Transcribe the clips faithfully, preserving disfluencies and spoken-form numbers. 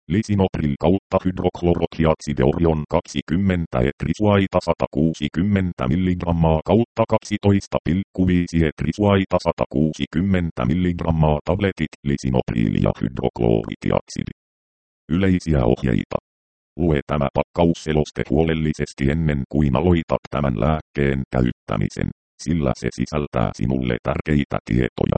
Lisinopril kautta hydroklorokiatsideorion kaksikymmentä etrisuaita sata kuusikymmentä milligrammaa kautta kaksitoista pilkku viisi etrisuaita sata kuusikymmentä milligrammaa tabletit lisinopril ja hydrokloritiatsidi. Yleisiä ohjeita. Lue tämä pakkausseloste huolellisesti ennen kuin aloitat tämän lääkkeen käyttämisen, sillä se sisältää sinulle tärkeitä tietoja.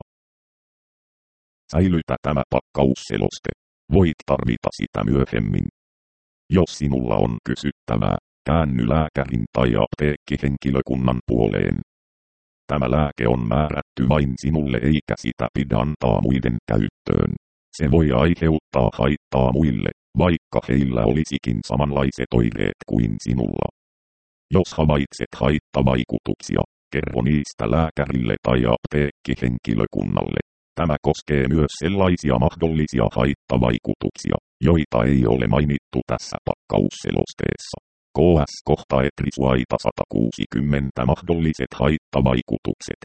Säilytä tämä pakkausseloste. Voit tarvita sitä myöhemmin. Jos sinulla on kysyttävää, käänny lääkärin tai apteekkihenkilökunnan puoleen. Tämä lääke on määrätty vain sinulle eikä sitä pidä antaa muiden käyttöön. Se voi aiheuttaa haittaa muille, vaikka heillä olisikin samanlaiset oireet kuin sinulla. Jos havaitset haittavaikutuksia, kerro niistä lääkärille tai apteekkihenkilökunnalle. Tämä koskee myös sellaisia mahdollisia haittavaikutuksia, joita ei ole mainittu tässä pakkausselosteessa. K S kohta etrisuaita sata kuusikymmentä mahdolliset haittavaikutukset.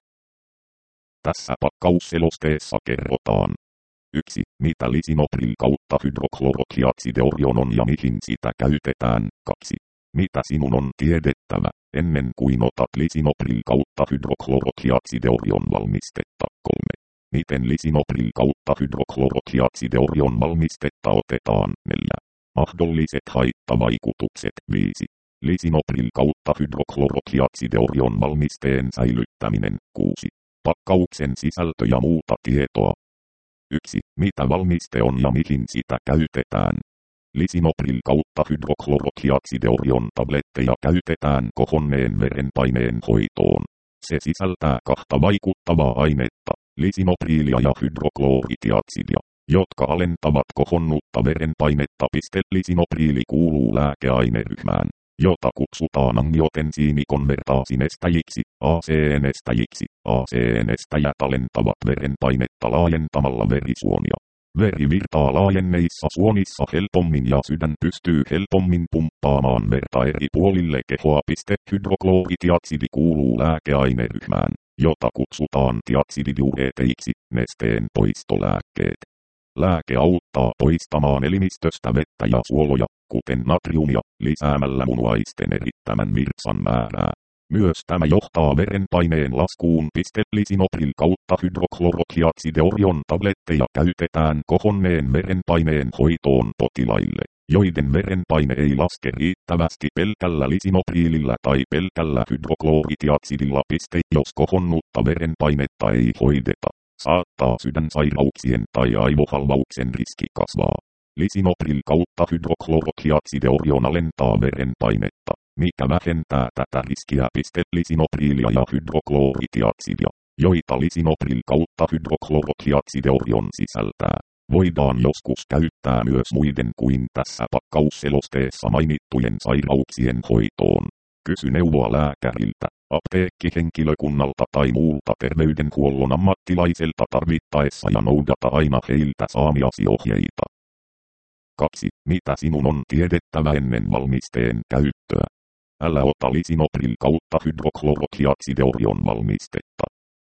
Tässä pakkausselosteessa kerrotaan. yksi. Mitä lisinopril kautta hydroklorokiatsideorion on ja mihin sitä käytetään. kaksi. Mitä sinun on tiedettävä, ennen kuin otat lisinopril kautta hydroklorokiatsideorion valmistetta. kolme. Miten lisinopril kautta hydroklorokiatsideorion valmistetta otetaan. neljä. Mahdolliset haittavaikutukset. viisi. Lisinopril kautta hydroklorokiatsideorion valmisteen säilyttäminen. kuusi. Pakkauksen sisältö ja muuta tietoa. yksi. Mitä valmiste on ja mihin sitä käytetään. Lisinopril kautta hydroklorokiatsideorion tabletteja käytetään kohonneen verenpaineen hoitoon. Se sisältää kahta vaikuttavaa ainetta, lisinopriilia ja hydrokloritiatsidia, jotka alentavat kohonnutta verenpainetta. Lisinopriili kuuluu lääkeaineryhmään, jota kutsutaan angiotensiinikonvertaasinesteijiksi, A C N-estäjiksi. A C N-estäjät alentavat verenpainetta laajentamalla verisuonia. Veri virtaa laajenneissa suonissa helpommin ja sydän pystyy helpommin pumppaamaan verta eri puolille kehoa. Hydrokloritiatsidi kuuluu lääkeaineryhmään, jota kutsutaan tiatsididiureeteiksi, nesteen poistolääkkeet. Lääke auttaa poistamaan elimistöstä vettä ja suoloja, kuten natriumia, lisäämällä munuaisten erittämän virtsan määrää. Myös tämä johtaa verenpaineen laskuun. Lisinopril kautta hydroklorokiatsideorion tabletteja käytetään kohonneen verenpaineen hoitoon potilaille, joiden verenpaine ei laske riittävästi pelkällä lisinopriilillä tai pelkällä hydrokloritiatsidilla. Jos kohonnutta verenpainetta ei hoideta, saattaa sydänsairauksien tai aivohalvauksen riski kasvaa. Lisinopril kautta hydroklorokiatsideorion alentaa verenpainetta, mikä vähentää tätä riskiä. Lisinopriilia ja hydrokloritiatsidia, joita lisinopril kautta hydroklorokiatsideorion sisältää, voidaan joskus käyttää myös muiden kuin tässä pakkausselosteessa mainittujen sairauksien hoitoon. Kysy neuvoa lääkäriltä, apteekkihenkilökunnalta tai muulta terveydenhuollon ammattilaiselta tarvittaessa ja noudata aina heiltä saamiasi ohjeita. kaksi. Mitä sinun on tiedettävä ennen valmisteen käyttöä? Älä ota lisinopril kautta hydroklorokiatsideorion valmistetta.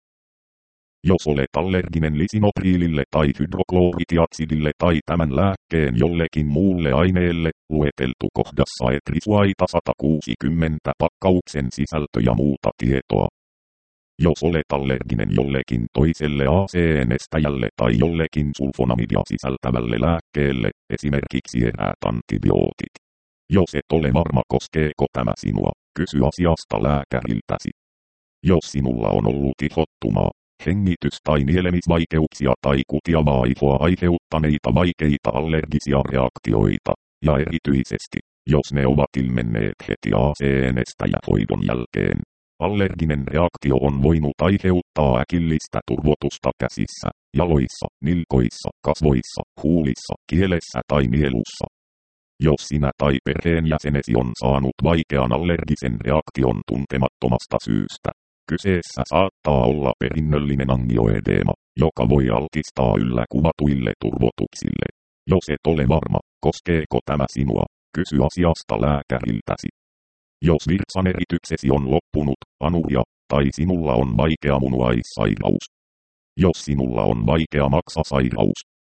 Jos olet allerginen lisinopriilille tai hydrokloritiatsidille tai tämän lääkkeen jollekin muulle aineelle, lueteltu kohdassa etrisuaita sata kuusikymmentä pakkauksen sisältö ja muuta tietoa. Jos olet allerginen jollekin toiselle A C N-estäjälle tai jollekin sulfonamidia sisältävälle lääkkeelle, esimerkiksi eräät antibiootit. Jos et ole varma koskeeko tämä sinua, kysy asiasta lääkäriltäsi. Jos sinulla on ollut ihottumaa, hengitys- tai nielemisvaikeuksia tai kutiavaa ihoa aiheuttaneita vaikeita allergisia reaktioita, ja erityisesti, jos ne ovat ilmenneet heti A C N-estäjähoidon jälkeen, allerginen reaktio on voinut aiheuttaa äkillistä turvotusta käsissä, jaloissa, nilkoissa, kasvoissa, huulissa, kielessä tai nielussa. Jos sinä tai perheenjäsenesi on saanut vaikean allergisen reaktion tuntemattomasta syystä, kyseessä saattaa olla perinnöllinen angioedeema, joka voi altistaa yllä kuvatuille turvotuksille. Jos et ole varma, koskeeko tämä sinua, kysy asiasta lääkäriltäsi. Jos virtsanerityksesi on loppunut, anuria, tai sinulla on vaikea munuaissairaus. Jos sinulla on vaikea maksasairaus.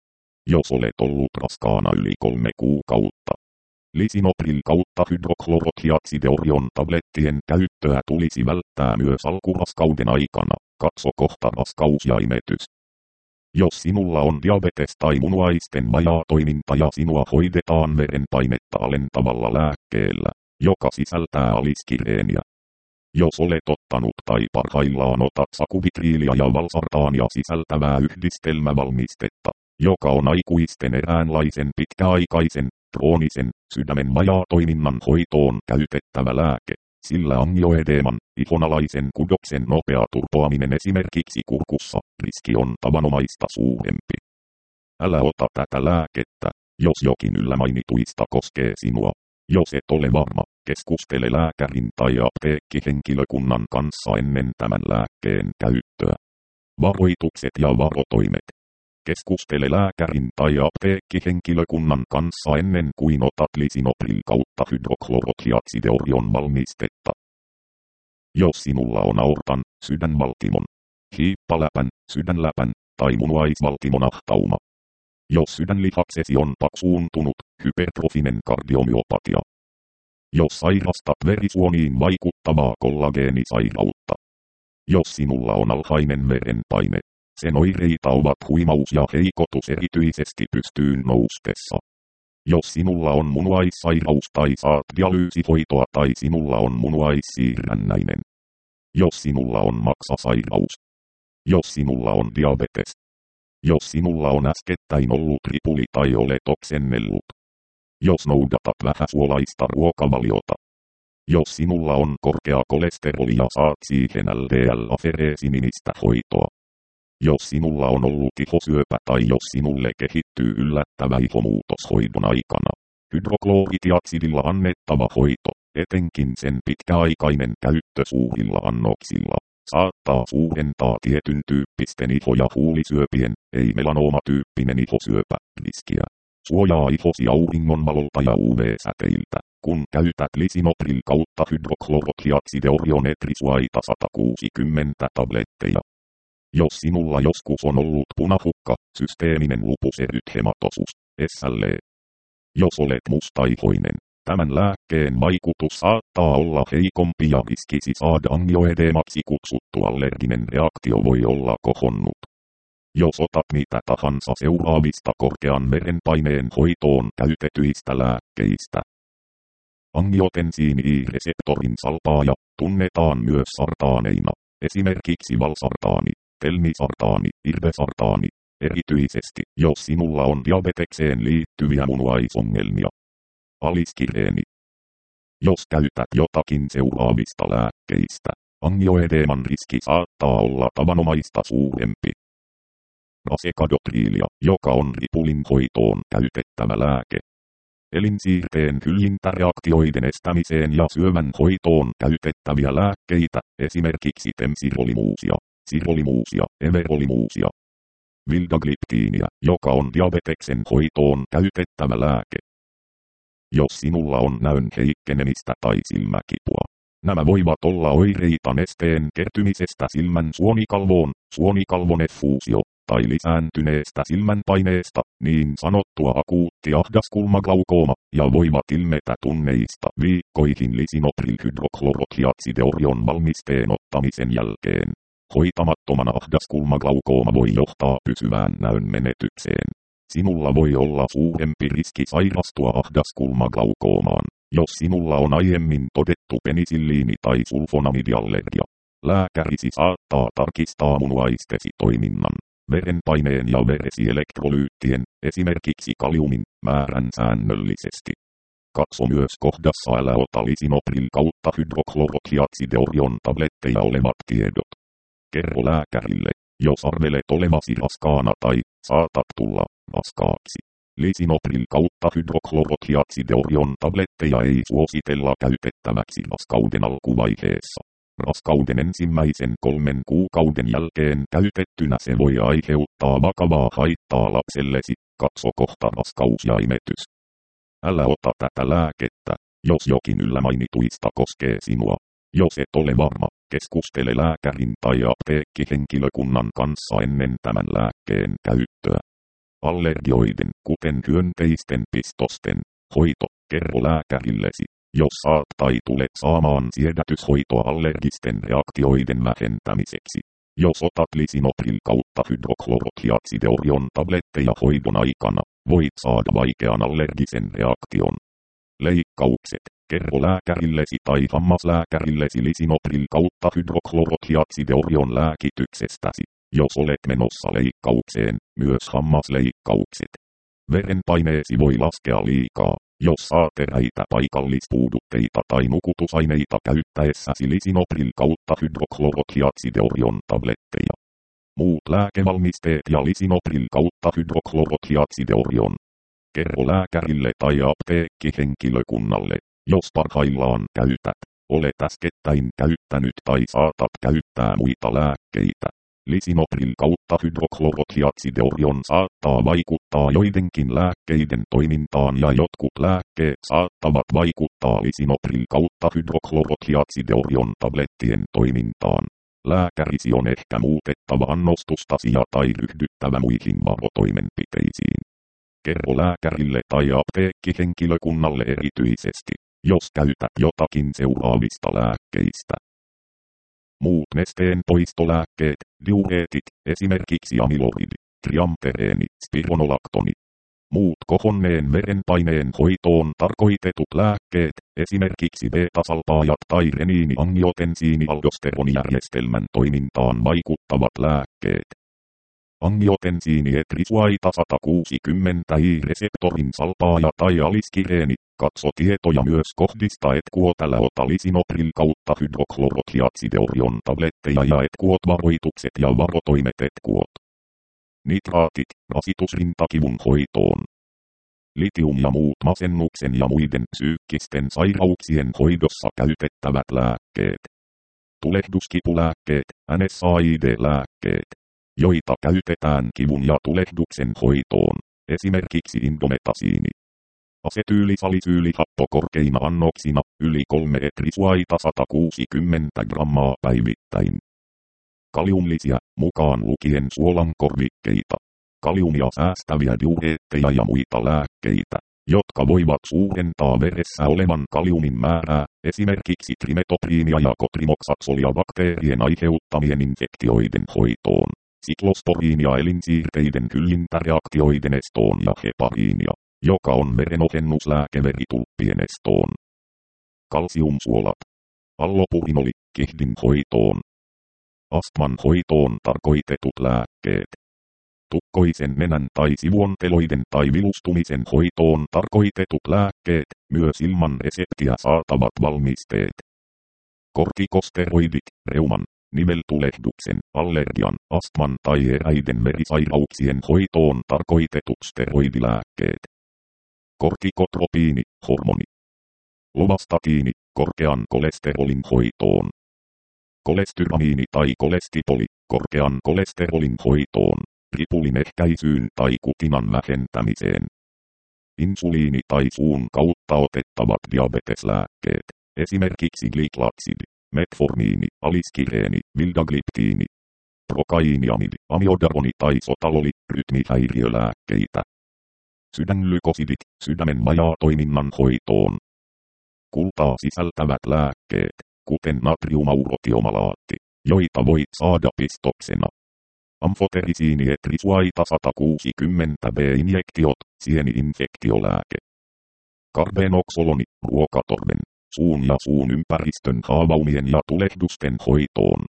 jos olet ollut raskaana yli kolme kuukautta. Lisinopril kautta hydroklorotiazideorion tablettien käyttöä tulisi välttää myös alkuraskauden aikana. Katso kohta raskaus ja imetys. Jos sinulla on diabetes tai munuaisten vajaatoiminta ja sinua hoidetaan verenpainetta alentavalla lääkkeellä, joka sisältää aliskireeniä. Jos olet ottanut tai parhaillaan otat sakubitriilia ja valsartaania sisältävää yhdistelmävalmistetta, joka on aikuisten eräänlaisen pitkäaikaisen, kroonisen, sydämen vajaatoiminnan hoitoon käytettävä lääke, sillä angioedeeman, ihonalaisen kudoksen nopea turpoaminen esimerkiksi kurkussa, riski on tavanomaista suurempi. Älä ota tätä lääkettä, jos jokin yllä mainituista koskee sinua. Jos et ole varma, keskustele lääkärin tai apteekkihenkilökunnan kanssa ennen tämän lääkkeen käyttöä. Varoitukset ja varotoimet. Keskustele lääkärin tai apteekkihenkilökunnan kanssa ennen kuin otat lisinopril kautta hydroklorotiazideorion valmistetta. Jos sinulla on aortan, sydänvaltimon, hiippaläpän, sydänläpän tai munuaisvaltimon ahtauma. Jos sydänlihaksesi on paksuuntunut, hypertrofinen kardiomyopatia. Jos sairastat verisuoniin vaikuttavaa kollageenisairautta. Jos sinulla on alhainen verenpaine. Sen oireita ovat huimaus ja heikotus erityisesti pystyyn noustessa. Jos sinulla on munuaissairaus tai saat dialyysihoitoa tai sinulla on munuaissiirrännäinen. Jos sinulla on maksasairaus. Jos sinulla on diabetes. Jos sinulla on äskettäin ollut ripuli tai olet oksennellut. Jos noudatat vähäsuolaista ruokavaliota. Jos sinulla on korkea kolesteroli ja saat siihen L D L-afereesinimistä hoitoa. Jos sinulla on ollut ihosyöpä tai jos sinulle kehittyy yllättävä ihomuutos hoidon aikana. Hydrokloritiazidilla annettava hoito, etenkin sen pitkäaikainen käyttö suurilla annoksilla, saattaa suurentaa tietyn tyyppisten iho- ja huulisyöpien, ei melanoomatyyppinen ihosyöpä, riskiä. Suojaa ihosi auringonvalolta ja U V-säteiltä, kun käytät lisinopril kautta hydroklorotiazideorion etrisuaita sata kuusikymmentä tabletteja. Jos sinulla joskus on ollut punahukka, systeeminen lupus erythematosus, S L E. Jos olet mustaihoinen, tämän lääkkeen vaikutus saattaa olla heikompi ja riskisi saada angioedeemaksi kutsuttu allerginen reaktio voi olla kohonnut. Jos otat mitä tahansa seuraavista korkean verenpaineen hoitoon käytetyistä lääkkeistä. Angiotensiini I-reseptorin salpaaja tunnetaan myös sartaaneina, esimerkiksi valsartaani, telmisartaani, irbesartaani, erityisesti jos sinulla on diabetekseen liittyviä munuaisongelmia. Aliskireeni. Jos käytät jotakin seuraavista lääkkeistä, angioedeeman riski saattaa olla tavanomaista suurempi. Rasekadotriilia, joka on ripulin hoitoon käytettävä lääke. Elinsiirteen hyljintäreaktioiden estämiseen ja syövän hoitoon käytettäviä lääkkeitä, esimerkiksi temsirolimuusia, sirolimuusia, everolimuusia. Vildagliptiinia, joka on diabeteksen hoitoon käytettävä lääke. Jos sinulla on näön heikkenemistä tai silmäkipua, nämä voivat olla oireita nesteen kertymisestä silmän suonikalvoon, suonikalvon effuusio, tai lisääntyneestä silmänpaineesta, niin sanottua akuutti ahdaskulmaglaukooma, ja voivat ilmetä tunneista viikkoihin lisinopril hydroklorotiazideorion valmisteen ottamisen jälkeen. Hoitamattomana ahdaskulmaglaukooma voi johtaa pysyvään näön menetykseen. Sinulla voi olla suurempi riski sairastua ahdaskulmaglaukomaan, jos sinulla on aiemmin todettu penisilliini- tai sulfonamidiallergia. Lääkärisi saattaa tarkistaa munuaistesi toiminnan, verenpaineen ja veresielektrolyyttien, esimerkiksi kaliumin, määrän säännöllisesti. Katso myös kohdassa älä ota lisinopril kautta hydroklorotiazideorion tabletteja olevat tiedot. Kerro lääkärille, jos arvelet olevasi raskaana tai saatat tulla raskaaksi. Lisinopril kautta hydroklorotiazideorion tabletteja ei suositella käytettäväksi raskauden alkuvaiheessa. Raskauden ensimmäisen kolmen kuukauden jälkeen käytettynä se voi aiheuttaa vakavaa haittaa lapsellesi. Katso kohta raskaus ja imetys. Älä ota tätä lääkettä, jos jokin yllä mainituista koskee sinua. Jos et ole varma, keskustele lääkärin tai apteekkihenkilökunnan kanssa ennen tämän lääkkeen käyttöä. Allergioiden, kuten hyönteisten pistosten, hoito. Kerro lääkärillesi, jos saat tai tulet saamaan siedätyshoitoa allergisten reaktioiden vähentämiseksi. Jos otat lisinopril kautta hydroklorotiazideorion tabletteja hoidon aikana, voit saada vaikean allergisen reaktion. Leikkaukset. Kerro lääkärillesi tai hammaslääkärillesi lisinopril kautta hydroklorotiazideorion lääkityksestäsi, jos olet menossa leikkaukseen, myös hammasleikkaukset. Verenpaineesi voi laskea liikaa, jos saat eräitä paikallispuudutteita tai nukutusaineita käyttäessäsi lisinopril kautta hydroklorotiazideorion tabletteja. Muut lääkevalmisteet ja lisinopril kautta hydroklorotiazideorion. Kerro lääkärille tai apteekkihenkilökunnalle, jos parhaillaan käytät, olet äskettäin käyttänyt tai saatat käyttää muita lääkkeitä. Lisinopril kautta hydroklorotiazideorion saattaa vaikuttaa joidenkin lääkkeiden toimintaan ja jotkut lääkkeet saattavat vaikuttaa lisinopril kautta hydroklorotiazideorion tablettien toimintaan. Lääkärisi on ehkä muutettava annostustasi ja tai ryhdyttävä muihin varotoimenpiteisiin. Kerro lääkärille tai apteekkihenkilökunnalle erityisesti, jos käytät jotakin seuraavista lääkkeistä. Muut nesteen poistolääkkeet, diureetit, esimerkiksi amyloidi, triamtereeni, spironolaktoni. Muut kohonneen verenpaineen hoitoon tarkoitetut lääkkeet, esimerkiksi beta-salpaajat tai reniini-angiotensiini-aldosteronijärjestelmän toimintaan vaikuttavat lääkkeet. Angiotensiini-etrisuaita sata kuusikymmentä I-reseptorin salpaaja tai aliskireeni. Katso tietoja myös kohdista etkuotälä ota lisinopril kautta hydroklorotiazideorion tabletteja ja etkuot varoitukset ja varotoimet etkuot. Nitraatit, rasitusrintakivun hoitoon. Litium ja muut masennuksen ja muiden psyykkisten sairauksien hoidossa käytettävät lääkkeet. Tulehduskipulääkkeet, N S A I D-lääkkeet, joita käytetään kivun ja tulehduksen hoitoon, esimerkiksi indometasiini. Asetyylisalisyylihappo korkeina annoksina, yli kolme etrisuaita sata kuusikymmentä grammaa päivittäin. Kaliumlisiä, mukaan lukien suolankorvikkeita. Kaliumia säästäviä diureetteja ja muita lääkkeitä, jotka voivat suurentaa veressä olevan kaliumin määrää, esimerkiksi trimetopriinia ja kotrimoksatsolia bakteerien aiheuttamien infektioiden hoitoon. Siklosporiinia elinsiirteiden hyllintäreaktioiden estoon ja hepariinia, joka on verenohennuslääke veritulppien estoon. Kalsiumsuolat. Allopurinoli, kihdin hoitoon. Astman hoitoon tarkoitetut lääkkeet. Tukkoisen nenän tai sivuonteloiden tai vilustumisen hoitoon tarkoitetut lääkkeet, myös ilman reseptiä saatavat valmisteet. Kortikosteroidit, reuman, niveltulehduksen, allergian, astman tai eräiden verisairauksien hoitoon tarkoitetut steroidilääkkeet. Kortikotropiini, hormoni. Lovastatiini, korkean kolesterolin hoitoon. Kolestyramiini tai kolestipoli, korkean kolesterolin hoitoon, ripulin ehkäisyyn tai kutinan vähentämiseen. Insuliini tai suun kautta otettavat diabeteslääkkeet, esimerkiksi gliklatsid, metformiini, aliskireeni, vildagliptiini, prokainiamid, amiodaroni tai sotaloli, rytmihäiriölääkkeitä. Sydänlykosidit, sydämen vajaatoiminnan hoitoon. Kultaa sisältävät lääkkeet, kuten natriumaurothiomalaatti, joita voit saada pistoksena. Amfoterisiini etrisuaita sata kuusikymmentä B-injektiot, sieni-infektiolääke. Karbenoxoloni, ruokatorven, suun ja suun ympäristön haavaumien ja tulehdusten hoitoon.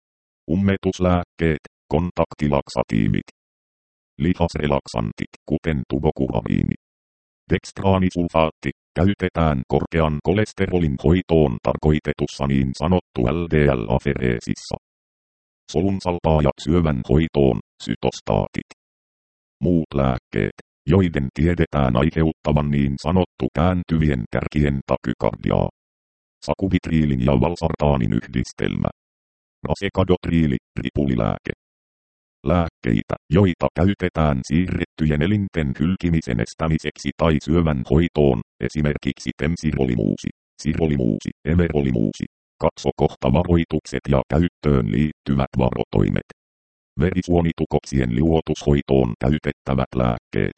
Ummetuslääkkeet, kontaktilaksatiivit. Lihasrelaksantit, kuten tubokuraviini. Dextraanisulfaatti, käytetään korkean kolesterolin hoitoon tarkoitetussa niin sanottu L D L-afereesissa. Solunsalpaajat syövän hoitoon, sytostaatit. Muut lääkkeet, joiden tiedetään aiheuttavan niin sanottu kääntyvien kärkien takykardiaa. Sakuvitriilin ja valsartaanin yhdistelmä. Rasekadotriili, ripulilääke. Lääkkeitä, joita käytetään siirrettyjen elinten hylkimisen estämiseksi tai syövän hoitoon, esimerkiksi temsirolimuusi, sirolimuusi, everolimuusi. Katso kohta varoitukset ja käyttöön liittyvät varotoimet. Verisuonitukoksien liuotushoitoon käytettävät lääkkeet,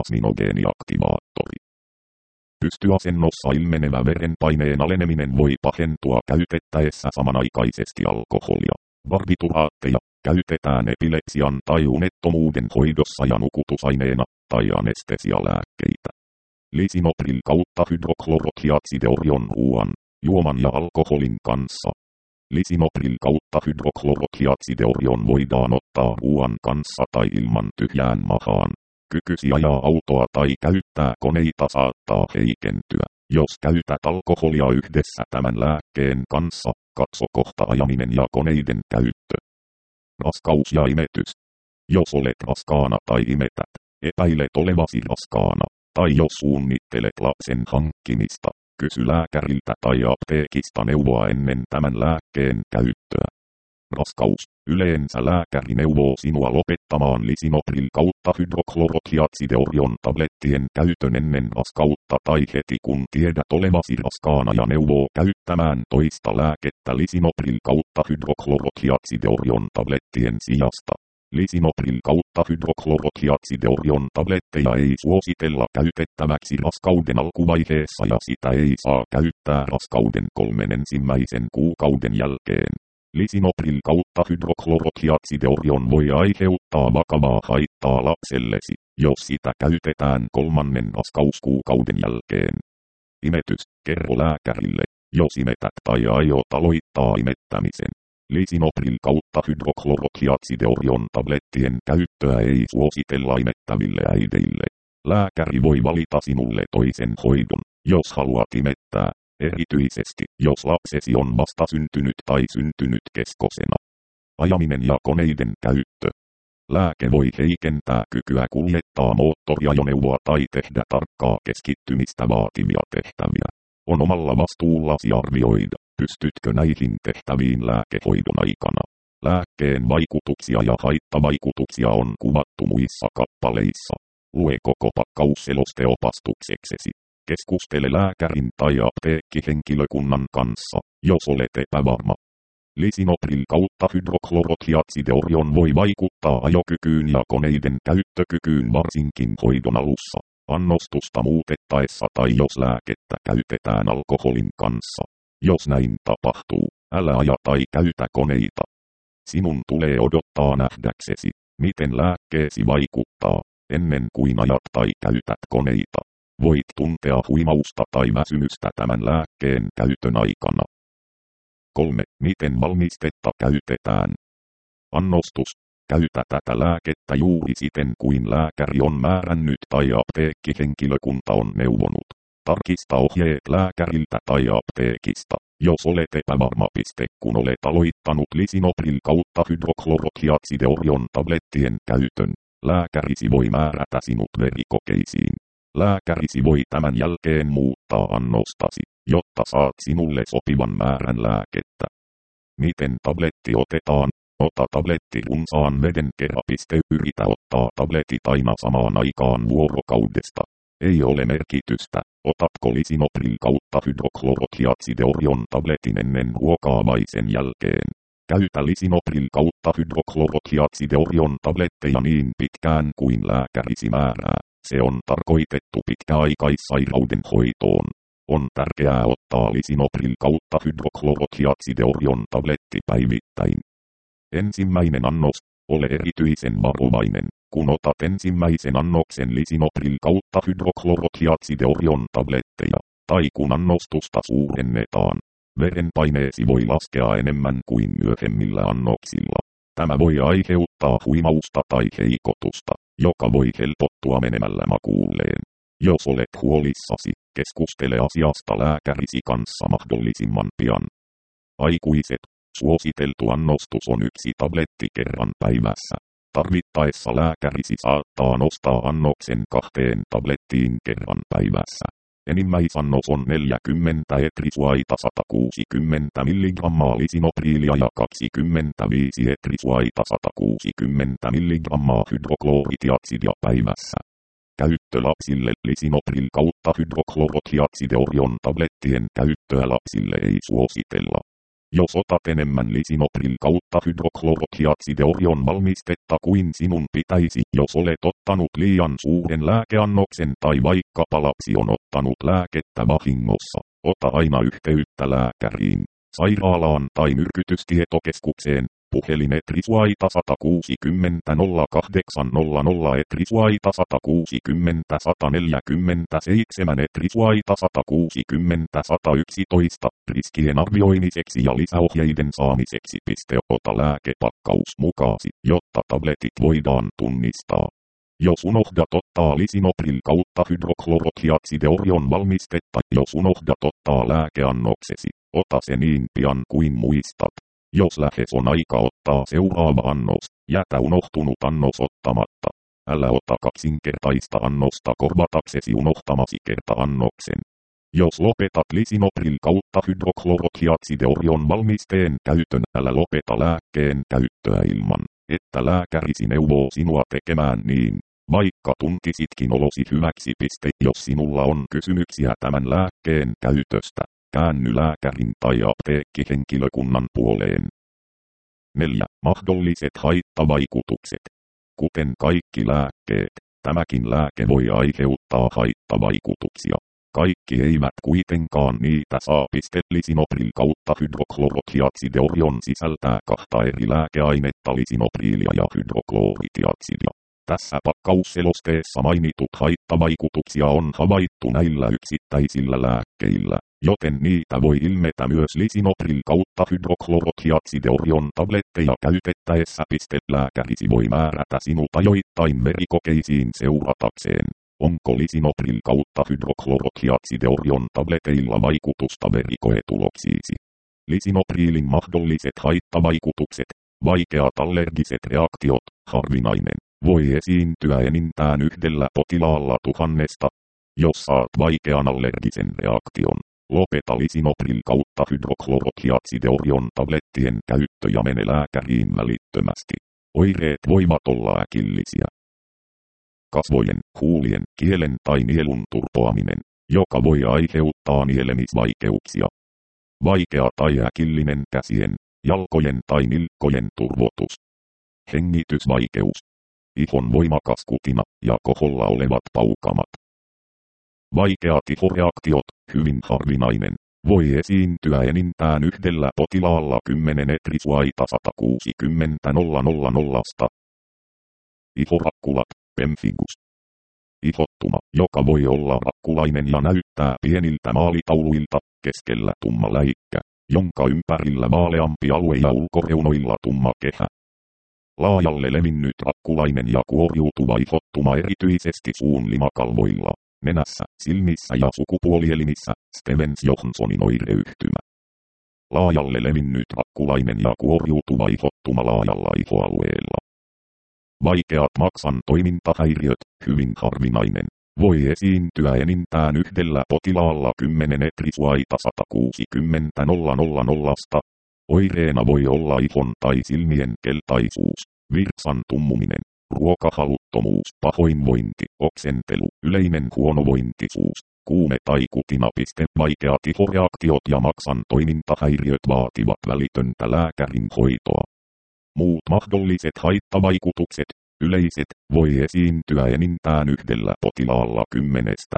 plasminogeeniaktivaattori. Pystyasennossa ilmenevä verenpaineen aleneminen voi pahentua käytettäessä samanaikaisesti alkoholia. Barbituraatteja käytetään epilepsian tai unettomuuden hoidossa ja nukutusaineena tai anestesialääkkeitä. Lisinopril kautta hydroklorokiatsideorion ruoan, juoman ja alkoholin kanssa. Lisinopril kautta hydroklorokiatsideorion voidaan ottaa ruoan kanssa tai ilman tyhjään mahaan. Kykysi ajaa autoa tai käyttää koneita saattaa heikentyä. Jos käytät alkoholia yhdessä tämän lääkkeen kanssa, katso kohta ajaminen ja koneiden käyttö. Raskaus ja imetys. Jos olet raskaana tai imetät, epäilet olevasi raskaana, tai jos suunnittelet lapsen hankkimista, kysy lääkäriltä tai apteekista neuvoa ennen tämän lääkkeen käyttöä. Raskaus. Yleensä lääkäri neuvoo sinua lopettamaan lisinopril kautta hydroklorokiatsideorion tablettien käytön ennen raskautta tai heti kun tiedät olevasi raskaana ja neuvoo käyttämään toista lääkettä lisinopril kautta hydroklorokiatsideorion tablettien sijasta. Lisinopril kautta hydroklorokiatsideorion tabletteja ei suositella käytettäväksi raskauden alkuvaiheessa ja sitä ei saa käyttää raskauden kolmen ensimmäisen kuukauden jälkeen. Lisinopril kautta hydroklorokiatsideorion voi aiheuttaa vakavaa haittaa lapsellesi, jos sitä käytetään kolmannen raskauskuukauden jälkeen. Imetys. Kerro lääkärille, jos imetät tai aiot aloittaa imettämisen. Lisinopril kautta hydroklorokiatsideorion tablettien käyttöä ei suositella imettäville äideille. Lääkäri voi valita sinulle toisen hoidon, jos haluat imettää. Erityisesti, jos lapsesi on vastasyntynyt tai syntynyt keskosena. Ajaminen ja koneiden käyttö. Lääke voi heikentää kykyä kuljettaa moottoriajoneuvoa tai tehdä tarkkaa keskittymistä vaativia tehtäviä. On omalla vastuullasi arvioida, pystytkö näihin tehtäviin lääkehoidon aikana. Lääkkeen vaikutuksia ja haittavaikutuksia on kuvattu muissa kappaleissa. Lue koko pakkaus selosteopastukseksesi. Keskustele lääkärin tai apteekkihenkilökunnan kanssa, jos olet epävarma. Lisinopril kautta hydroklorokiatsideorion voi vaikuttaa ajokykyyn ja koneiden käyttökykyyn varsinkin hoidon alussa, annostusta muutettaessa tai jos lääkettä käytetään alkoholin kanssa. Jos näin tapahtuu, älä aja tai käytä koneita. Sinun tulee odottaa nähdäksesi, miten lääkkeesi vaikuttaa, ennen kuin ajat tai käytät koneita. Voit tuntea huimausta tai väsymystä tämän lääkkeen käytön aikana. kolme. Miten valmistetta käytetään? Annostus. Käytä tätä lääkettä juuri siten kuin lääkäri on määrännyt tai apteekkihenkilökunta on neuvonut. Tarkista ohjeet lääkäriltä tai apteekista, jos olet epävarma. Kun olet aloittanut lisinopril kautta hydroklorokiatsideorion tablettien käytön, lääkärisi voi määrätä sinut verikokeisiin. Lääkärisi voi tämän jälkeen muuttaa annostasi, jotta saat sinulle sopivan määrän lääkettä. Miten tabletti otetaan? Ota tabletti runsaan veden kerran. Yritä ottaa tabletit aina samaan aikaan vuorokaudesta. Ei ole merkitystä, otatko lisinopril kautta hydroklorokiatsideorion tabletin ennen ruokaa vai sen jälkeen. Käytä lisinopril kautta hydroklorokiatsideorion tabletteja niin pitkään kuin lääkärisi määrää. Se on tarkoitettu pitkäaikaissairauden hoitoon. On tärkeää ottaa lisinopril kautta hydroklorokiatsideorion tabletti päivittäin. Ensimmäinen annos. Ole erityisen varovainen, kun otat ensimmäisen annoksen lisinopril kautta hydroklorokiatsideorion tabletteja, tai kun annostusta suurennetaan. Verenpaineesi voi laskea enemmän kuin myöhemmillä annoksilla. Tämä voi aiheuttaa huimausta tai heikotusta, joka voi helpottua menemällä makuulleen. Jos olet huolissasi, keskustele asiasta lääkärisi kanssa mahdollisimman pian. Aikuiset. Suositeltu annostus on yksi tabletti kerran päivässä. Tarvittaessa lääkärisi saattaa nostaa annoksen kahteen tablettiin kerran päivässä. Enimmäisannos on neljäkymmentä etrisuaita sata kuusikymmentä milligrammaa lisinopriilia ja kaksikymmentäviisi etrisuaita sata kuusikymmentä milligrammaa hydroklorokiatsidia päivässä. Käyttö lapsille. Lisinopril kautta hydroklorokiatsideorion tablettien käyttöä lapsille ei suositella. Jos otat enemmän lisinopril kautta hydroklorokiatsideorion valmistetta kuin sinun pitäisi, jos olet ottanut liian suuren lääkeannoksen tai vaikkapa lapsi on ottanut lääkettä vahingossa, ota aina yhteyttä lääkäriin, sairaalaan tai myrkytystietokeskukseen. Puhelin Etrisuaita sata kuusikymmentä nolla kahdeksan nolla nolla Etrisuaita sata kuusikymmentä sata neljäkymmentäseitsemän Etrisuaita sata kuusikymmentä sata yksitoista riskien arvioimiseksi ja lisäohjeiden saamiseksi. Piste ota lääkepakkaus mukaasi, jotta tabletit voidaan tunnistaa. Jos unohdat ottaa lisinopril kautta hydroklorokiatsideorion valmistetta, jos unohdat ottaa lääkeannoksesi, ota se niin pian kuin muistat. Jos lähes on aika ottaa seuraava annos, jätä unohtunut annos ottamatta. Älä ota kaksinkertaista annosta korvataksesi unohtamasi kerta-annoksen. Jos lopetat lisinopril kautta hydroklorokiatsideorion valmisteen käytön, älä lopeta lääkkeen käyttöä ilman, että lääkärisi neuvoo sinua tekemään niin, vaikka tuntisitkin olosi hyväksi. Piste. Jos sinulla on kysymyksiä tämän lääkkeen käytöstä, käänny lääkärin tai apteekkihenkilökunnan puoleen. neljä. Mahdolliset haittavaikutukset. Kuten kaikki lääkkeet, tämäkin lääke voi aiheuttaa haittavaikutuksia. Kaikki eivät kuitenkaan niitä saa. Lisinopril kautta hydroklorokiatsideorion sisältää kahta eri lääkeainetta, lisinoprilia ja hydrokloritiatsidia. Tässä pakkausselosteessa mainitut haittavaikutuksia on havaittu näillä yksittäisillä lääkkeillä, joten niitä voi ilmetä myös lisinopril kautta hydroklorokiatsideorion tabletteja käytettäessä. Lääkärisi voi määrätä sinut ajoittain verikokeisiin seuratakseen, onko lisinopril kautta hydroklorokiatsideorion tableteilla vaikutusta verikoetuloksiisi. Lisinoprilin mahdolliset haittavaikutukset, vaikeat allergiset reaktiot, harvinainen. Voi esiintyä enintään yhdellä potilaalla tuhannesta. Jos saat vaikean allergisen reaktion, lopeta lisinopril kautta hydroklorokiatsideorion tablettien käyttö ja mene lääkäriin välittömästi. Oireet voivat olla äkillisiä. Kasvojen, huulien, kielen tai nielun turpoaminen, joka voi aiheuttaa nielemisvaikeuksia. Vaikea tai äkillinen käsien, jalkojen tai nilkkojen turvotus. Hengitysvaikeus. Ihon voimakas kutina ja koholla olevat paukamat. Vaikeat ihoreaktiot, hyvin harvinainen, voi esiintyä enintään yhdellä potilaalla kymmenen Etrisuaita sata kuusikymmentä nolla nolla nolla. Ihorakkulat, pemphigus. Ihottuma, joka voi olla rakkulainen ja näyttää pieniltä maalitauluilta, keskellä tumma läikkä, jonka ympärillä vaaleampi alue ja ulkoreunoilla tumma kehä. Laajalle levinnyt rakkulainen ja kuoriutuva ihottuma erityisesti suun limakalvoilla, nenässä, silmissä ja sukupuolielimissä, Stevens-Johnsonin oireyhtymä. Laajalle levinnyt rakkulainen ja kuoriutuva ihottuma laajalla ihoalueella. Vaikeat maksan toimintahäiriöt, hyvin harvinainen, voi esiintyä enintään yhdellä potilaalla kymmenen Etrisuaita sata kuusikymmentä nolla nolla nolla. Oireena voi olla ihon tai silmien keltaisuus, virtsan tummuminen, ruokahaluttomuus, pahoinvointi, oksentelu, yleinen huonovointisuus, kuume tai kutina. Vaikeat ihoreaktiot ja maksan toimintahäiriöt vaativat välitöntä lääkärin hoitoa. Muut mahdolliset haittavaikutukset, yleiset, voi esiintyä enintään yhdellä potilaalla kymmenestä.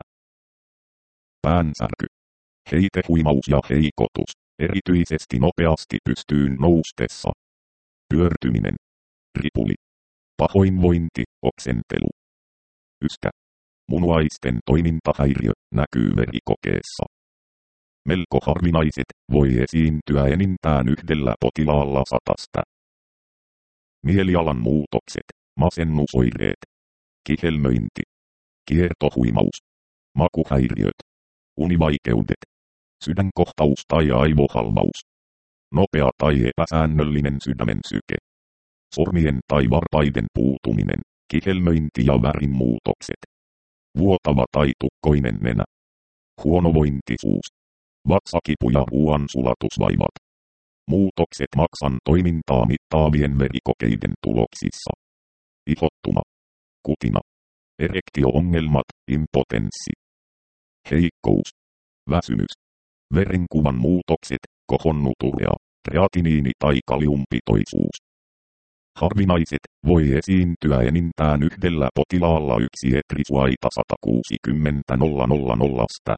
Päänsärky, heitehuimaus ja heikotus, erityisesti nopeasti pystyyn noustessa. Pyörtyminen, ripuli, pahoinvointi, oksentelu. Yskä, munuaisten toimintahäiriö, näkyy verikokeessa. Melko harvinaiset, voi esiintyä enintään yhdellä potilaalla satasta. Mielialan muutokset, masennusoireet, kihelmöinti, kiertohuimaus, makuhäiriöt, univaikeudet, sydänkohtaus tai aivohalvaus, nopea tai epäsäännöllinen sydämen syke, sormien tai varpaiden puutuminen, kihelmöinti ja värinmuutokset, vuotava tai tukkoinen nenä, huonovointisuus, vatsakipu ja ruoansulatusvaivat. Muutokset maksan toimintaa mittaavien verikokeiden tuloksissa. Ihottuma, kutina, erektio-ongelmat, impotenssi, heikkous, väsymys, verenkuvan muutokset, kohonnut urea, kreatiniini- tai kaliumpitoisuus. Harvinaiset voi esiintyä enintään yhdellä potilaalla yksi etrisuaita sata kuusikymmentä nolla nolla nolla.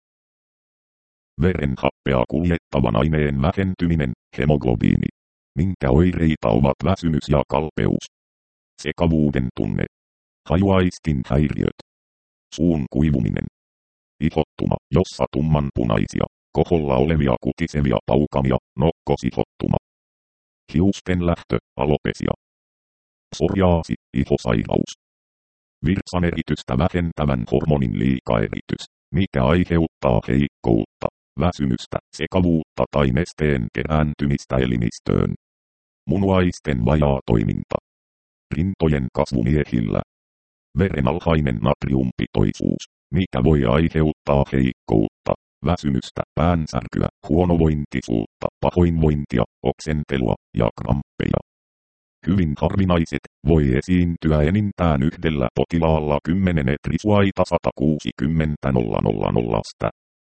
Veren happea kuljettavan aineen vähentyminen, hemoglobiini. Minkä oireita ovat väsymys ja kalpeus? Sekavuuden tunne. Hajuaistin häiriöt. Suun kuivuminen. Ihottuma, jossa tummanpunaisia, koholla olevia kutisevia paukamia, nokkosihottuma. Hiusten lähtö, alopesia. Psoriaasi, ihosairaus. Virtsaneritystä vähentävän hormonin liikaeritys, mikä aiheuttaa heikkoutta, väsymystä, sekavuutta tai nesteen kerääntymistä elimistöön. Munuaisten vajaa toiminta. Rintojen kasvumiehillä. Veren alhainen natriumpitoisuus, mikä voi aiheuttaa heikkoutta, väsymystä, päänsärkyä, huonovointisuutta, pahoinvointia, oksentelua ja kramppeja. Hyvin harvinaiset voi esiintyä enintään yhdellä potilaalla kymmenen etrisuaita sata kuusikymmentä nolla nolla nolla.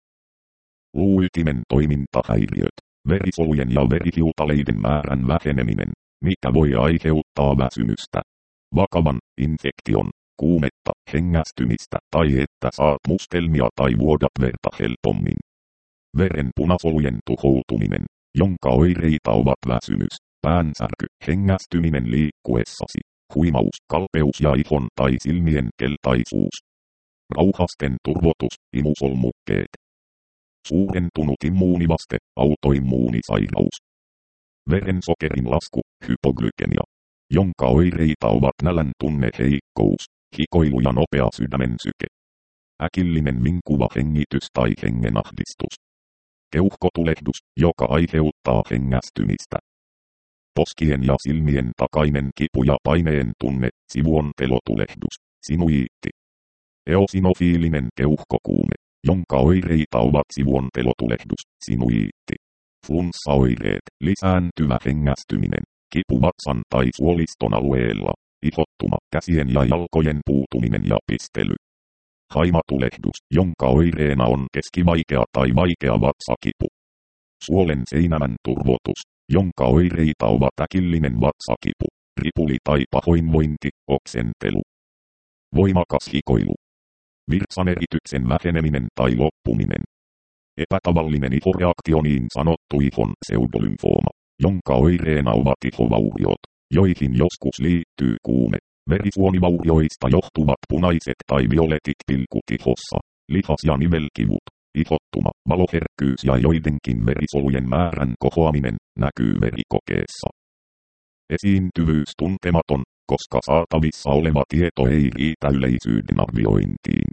Luuytimen toimintahäiriöt, verisolujen ja verihiutaleiden määrän väheneminen, mikä voi aiheuttaa väsymystä, vakavan infektion, kuumetta, hengästymistä tai että saat mustelmia tai vuodat verta helpommin. Veren punasolujen tuhoutuminen, jonka oireita ovat väsymys, päänsärky, hengästyminen liikkuessasi, huimaus, kalpeus ja ihon tai silmien keltaisuus. Rauhasten turvotus, imusolmukkeet. Suurentunut immuunivaste, autoimmuunisairaus. Verensokerin lasku, hypoglykemia, jonka oireita ovat nälän tunne, heikkous, hikoilu ja nopea sydämen syke. Äkillinen vinkuva hengitys tai hengenahdistus. Keuhkotulehdus, joka aiheuttaa hengästymistä. Poskien ja silmien takainen kipu ja paineen tunne, sivuontelotulehdus, sinuiitti. Eosinofiilinen keuhkokuume, jonka oireita ovat sivuontelotulehdus, sinuiitti. Flunssaoireet, lisääntyvä hengästyminen, kipu vatsan tai suoliston alueella, ihottuma, käsien ja jalkojen puutuminen ja pistely. Haimatulehdus, jonka oireena on keskivaikea tai vaikea vatsakipu. Suolen seinämän turvotus, jonka oireita ovat äkillinen vatsakipu, ripuli tai pahoinvointi, oksentelu. Voimakas hikoilu. Virtsanerityksen väheneminen tai loppuminen. Epätavallinen ihoreaktio, niin sanottu ihon pseudolymfooma, jonka oireena ovat ihovauriot, joihin joskus liittyy kuume. Verisuonivaurioista johtuvat punaiset tai violetit pilkut ihossa, lihas- ja nivelkivut, ihottuma, valoherkkyys ja joidenkin verisolujen määrän kohoaminen näkyy verikokeessa. Esiintyvyys tuntematon, koska saatavissa oleva tieto ei riitä yleisyyden arviointiin.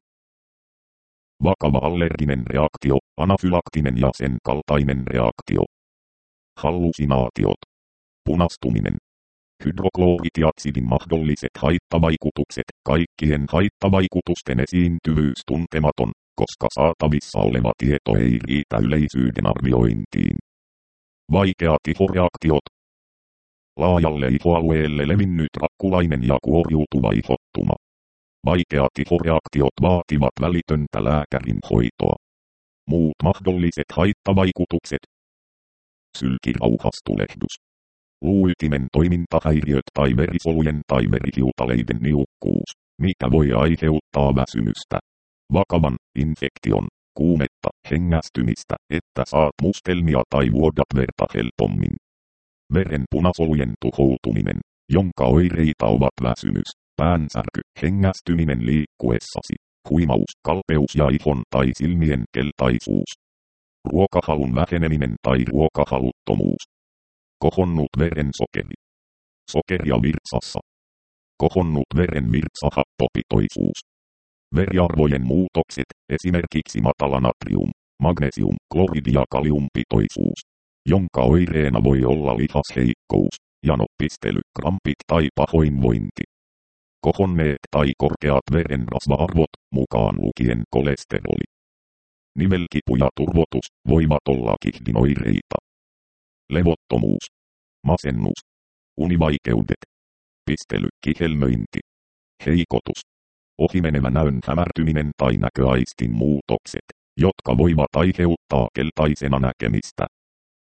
Vakava allerginen reaktio, anafylaktinen ja sen kaltainen reaktio. Hallusinaatiot. Punastuminen. Hydrokloritiaksidin mahdolliset haittavaikutukset, kaikkien haittavaikutusten esiintyvyys tuntematon, koska saatavissa oleva tieto ei riitä yleisyyden arviointiin. Vaikeat ihoreaktiot. Laajalle ihoalueelle levinnyt rakkulainen ja kuoriutuva ihottuma. Vaikeat ihoreaktiot vaativat välitöntä lääkärin hoitoa. Muut mahdolliset haittavaikutukset. Sylkirauhastulehdus. Luuytimen toimintahäiriöt tai verisolujen tai verihiutaleiden niukkuus, mikä voi aiheuttaa väsymystä, vakavan infektion, kuumetta, hengästymistä, että saat mustelmia tai vuodat verta helpommin. Veren punasolujen tuhoutuminen, jonka oireita ovat väsymys, päänsärky, hengästyminen liikkuessasi, huimaus, kalpeus ja ihon tai silmien keltaisuus. Ruokahalun väheneminen tai ruokahaluttomuus. Kohonnut verensokeri. Sokeria virtsassa. Kohonnut veren virtsahappopitoisuus. Veriarvojen muutokset, esimerkiksi matala natrium, magnesium, kloridi ja kaliumpitoisuus, jonka oireena voi olla lihasheikkous, janopistely, krampit tai pahoinvointi. Kohonneet tai korkeat verenrasva-arvot, mukaan lukien kolesteroli. Nivelkipu ja turvotus voivat olla kihdinoireita. Levottomuus, masennus, univaikeudet, pistely, kihelmöinti, heikotus, ohimenevä näön hämärtyminen tai näköaistin muutokset, jotka voivat aiheuttaa keltaisena näkemistä.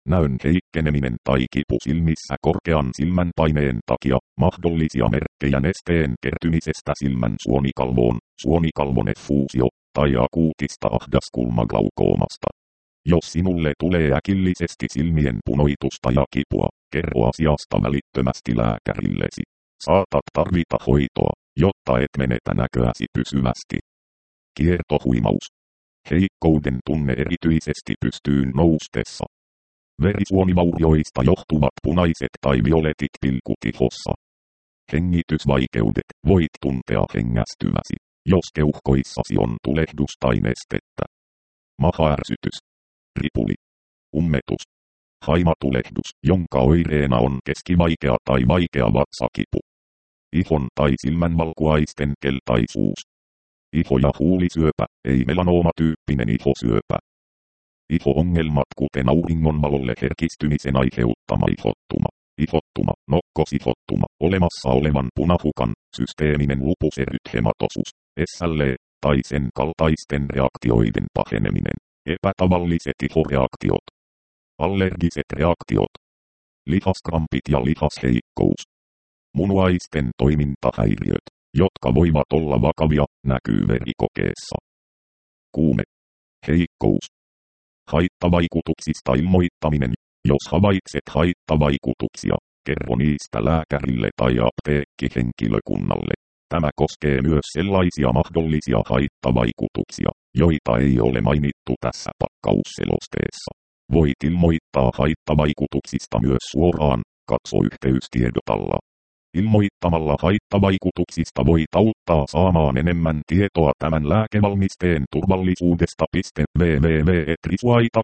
näön heikkeneminen tai kipu silmissä korkean silmänpaineen takia, mahdollisia merkkejä nesteen kertymisestä silmän suonikalvoon, suonikalvon effuusio, tai akuutista ahdaskulmaglaukoomasta. Jos sinulle tulee äkillisesti silmien punoitusta ja kipua, kerro asiasta välittömästi lääkärillesi. Saatat tarvita hoitoa, jotta et menetä näköäsi pysyvästi. Kiertohuimaus. Heikkouden tunne erityisesti pystyyn noustessa. Verisuonivaurioista johtuvat punaiset tai violetit pilkut ihossa. Hengitysvaikeudet. Voit tuntea hengästyväsi, jos keuhkoissasi on tulehdus tai nestettä. Mahaärsytys. Ripuli. Ummetus. Haimatulehdus, jonka oireena on keskivaikea tai vaikea vatsakipu. Ihon tai silmänvalkuaisten keltaisuus. Iho- ja huulisyöpä, ei melanoomatyyppinen ihosyöpä. Iho-ongelmat kuten auringonvalolle herkistymisen aiheuttama ihottuma. Ihottuma, nokkosihottuma, olemassa olevan punahukan, systeeminen lupuserythematosus, S L E, tai sen kaltaisten reaktioiden paheneminen. Epätavalliset ihoreaktiot. Allergiset reaktiot. Lihaskrampit ja lihasheikkous. Munuaisten toimintahäiriöt, jotka voivat olla vakavia, näkyy verikokeessa. Kuume. Heikkous. Haittavaikutuksista ilmoittaminen. Jos havaitset haittavaikutuksia, kerro niistä lääkärille tai apteekkihenkilökunnalle. Tämä koskee myös sellaisia mahdollisia haittavaikutuksia, joita ei ole mainittu tässä pakkausselosteessa. Voit ilmoittaa haittavaikutuksista myös suoraan, katso yhteystiedot alla. Ilmoittamalla haittavaikutuksista voit auttaa saamaan enemmän tietoa tämän lääkevalmisteen turvallisuudesta. www piste etrisuaita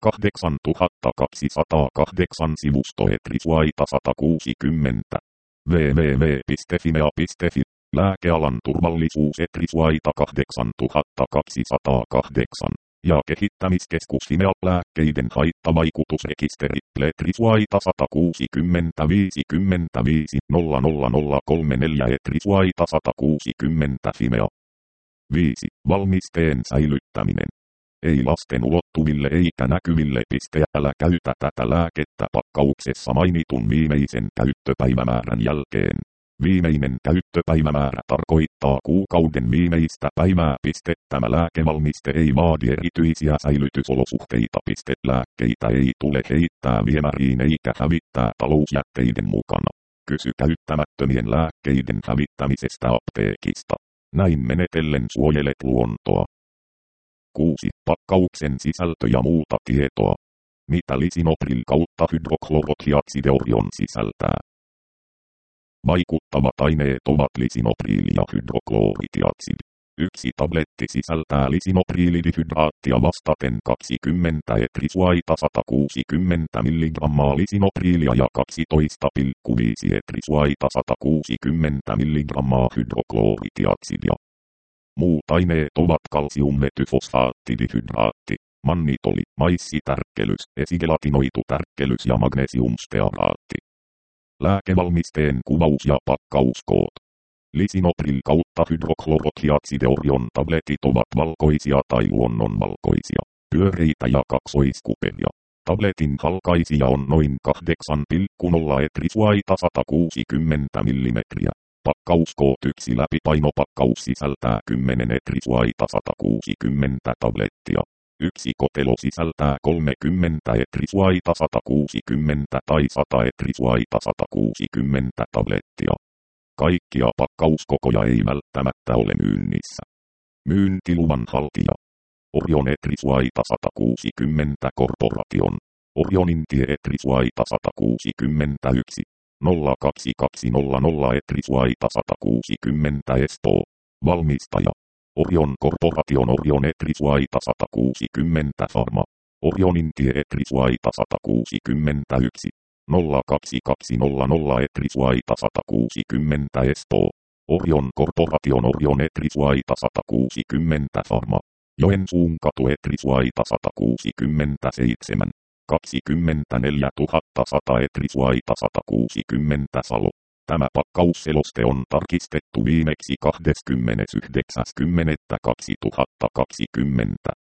kahdeksantuhattakaksisataakahdeksan sivusto etrisuaita sata kuusikymmentä. www piste fimea piste fi. Lääkealan turvallisuus etrisuaita kahdeksantuhattakaksisataakahdeksan. Ja kehittämiskeskus Fimea lääkkeiden haittavaikutusrekisteri etrisuaita sata kuusikymmentä viisikymmentäviisi nolla nolla nolla kolmekymmentäneljä etrisuaita sata kuusikymmentä Fimea. viisi. Valmisteen säilyttäminen. Ei lasten ulottuville eikä näkyville. Älä käytä tätä lääkettä pakkauksessa mainitun viimeisen käyttöpäivämäärän jälkeen. Viimeinen käyttöpäivämäärä tarkoittaa kuukauden viimeistä päivää. Tämä lääkevalmiste ei vaadi erityisiä säilytysolosuhteita. Lääkkeitä ei tule heittää viemäriin eikä hävittää talousjätteiden mukana. Kysy käyttämättömien lääkkeiden hävittämisestä apteekista. Näin menetellen suojelet luontoa. kuusi. Pakkauksen sisältö ja muuta tietoa. Mitä lisinopril kautta hydroklorothiaksideorion sisältää? Vaikuttavat aineet ovat lisinopriili ja hydroklorothiaksidi. Yksi tabletti sisältää lisinopriilidihydраattia vastaten kaksikymmentä etrisuaita sata kuusikymmentä milligrammaa lisinopriilia ja kaksitoista pilkku viisi etrisuaita sata kuusikymmentä milligrammaa hydroklorothiaksidia. Muut aineet ovat kalsiummetyfosfaattidihydraatti, mannitoli, maissitärkkelys, esigelatinoitu tärkkelys ja magnesiumstearaatti. Lääkevalmisteen kuvaus ja pakkauskoot. Lisinopril kautta hydroklorothiaksideorion tabletit ovat valkoisia tai luonnonvalkoisia, pyöreitä ja kaksoiskuperia. Tabletin halkaisija on noin kahdeksan pilkku nolla etrisuaita sata kuusikymmentä millimetriä. Pakkauskoot yksi läpipainopakkaus sisältää kymmenen etrisuaita sata kuusikymmentä tablettia. Yksi kotelo sisältää kolmekymmentä etrisuaita sata kuusikymmentä tai sata etrisuaita sata kuusikymmentä tablettia. Kaikkia pakkauskokoja ei välttämättä ole myynnissä. Myyntiluvan haltija. Orion etrisuaita sata kuusikymmentä Corporation. Orionin tie etrisuaita sata kuusikymmentäyksi. nolla kaksi kaksi nolla nolla etrisuaita sata kuusikymmentä Espoo. Valmistaja. Orion Corporation. Orion etrisuaita sata kuusikymmentä Pharma. Orionin tie etrisuaita sata kuusikymmentäyksi. nolla kaksi kaksi nolla nolla etrisuaita sata kuusikymmentä Espoo. Orion Corporation. Orion etrisuaita sata kuusikymmentä Pharma. Joensuun katu etrisuaita sata kuusikymmentäseitsemän. kaksikymmentäneljätuhattasata etrisuaita sata kuusikymmentä Salo. Tämä pakkausseloste on tarkistettu viimeksi kahdeskymmenesyhdeksäs kymmenettä kaksituhattakaksikymmentä.